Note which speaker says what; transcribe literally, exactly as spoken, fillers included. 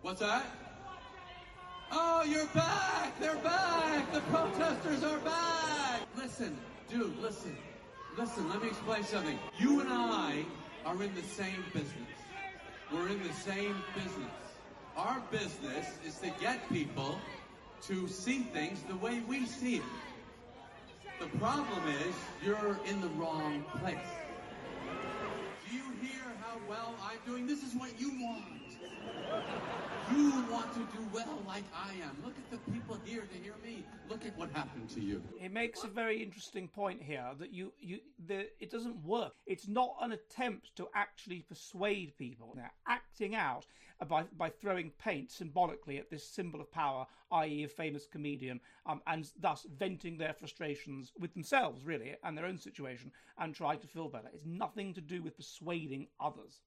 Speaker 1: What's that? Oh, you're back! They're back! The protesters are back! Listen, dude, listen. Listen, let me explain something. You and I are in the same business. We're in the same business. Our business is to get people to see things the way we see it. The problem is, you're in the wrong place. Do you hear how well I'm doing? This is what you want. You want to do well like I am. Look at the people here to hear me. Look at what happened to you.
Speaker 2: It makes a very interesting point here that you, you the, it doesn't work. It's not an attempt to actually persuade people. They're acting out by, by throwing paint symbolically at this symbol of power, that is a famous comedian, um, and thus venting their frustrations with themselves, really, and their own situation, and trying to feel better. It's nothing to do with persuading others.